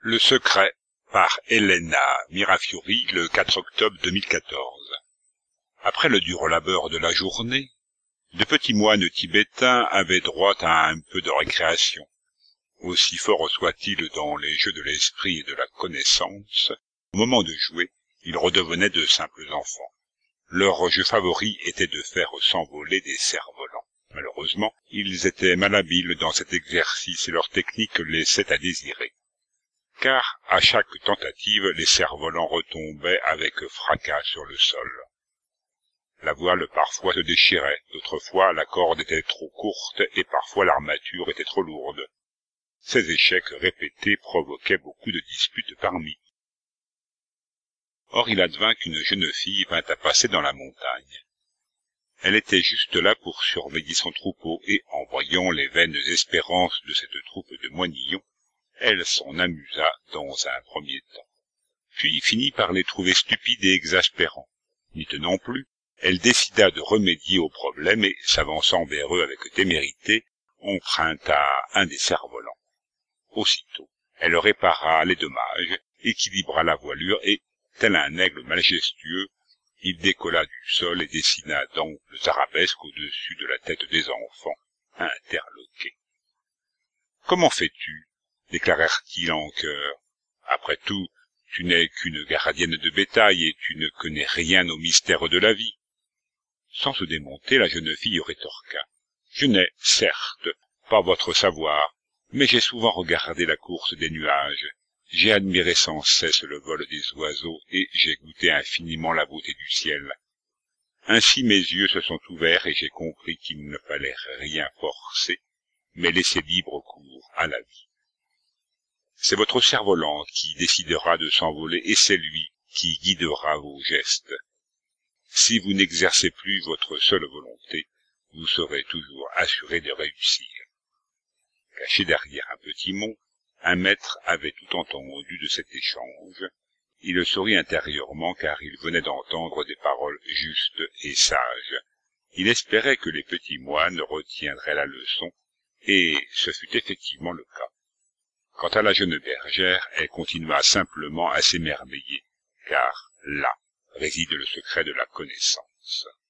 Le secret par Elena Mirafiori le 4 octobre 2014. Après le dur labeur de la journée, de petits moines tibétains avaient droit à un peu de récréation. Aussi forts soient-ils dans les jeux de l'esprit et de la connaissance, au moment de jouer, ils redevenaient de simples enfants. Leur jeu favori était de faire s'envoler des cerfs-volants. Malheureusement, ils étaient malhabiles dans cet exercice et leur technique laissait à désirer. Car à chaque tentative, les cerfs-volants retombaient avec fracas sur le sol. La voile parfois se déchirait, d'autres fois la corde était trop courte et parfois l'armature était trop lourde. Ces échecs répétés provoquaient beaucoup de disputes parmi eux. Or il advint qu'une jeune fille vint à passer dans la montagne. Elle était juste là pour surveiller son troupeau et, en voyant les vaines espérances de cette troupe de moinillons, elle s'en amusa dans un premier temps, puis finit par les trouver stupides et exaspérants. N'y tenant plus, elle décida de remédier au problème et, s'avançant vers eux avec témérité, emprunta un des cerfs-volants. Aussitôt, elle répara les dommages, équilibra la voilure et, tel un aigle majestueux, il décolla du sol et dessina d'amples arabesques au-dessus de la tête des enfants, interloqués. « Comment fais-tu » déclarèrent-ils en chœur. « Après tout, tu n'es qu'une gardienne de bétail et tu ne connais rien aux mystères de la vie. » Sans se démonter, la jeune fille rétorqua. « Je n'ai, certes, pas votre savoir, mais j'ai souvent regardé la course des nuages. J'ai admiré sans cesse le vol des oiseaux et j'ai goûté infiniment la beauté du ciel. Ainsi mes yeux se sont ouverts et j'ai compris qu'il ne fallait rien forcer, mais laisser libre cours à la vie. C'est votre cerf-volant qui décidera de s'envoler et c'est lui qui guidera vos gestes. Si vous n'exercez plus votre seule volonté, vous serez toujours assuré de réussir. » Caché derrière un petit mont, un maître avait tout entendu de cet échange. Il sourit intérieurement car il venait d'entendre des paroles justes et sages. Il espérait que les petits moines retiendraient la leçon, et ce fut effectivement le cas. Quant à la jeune bergère, elle continua simplement à s'émerveiller, car là réside le secret de la connaissance.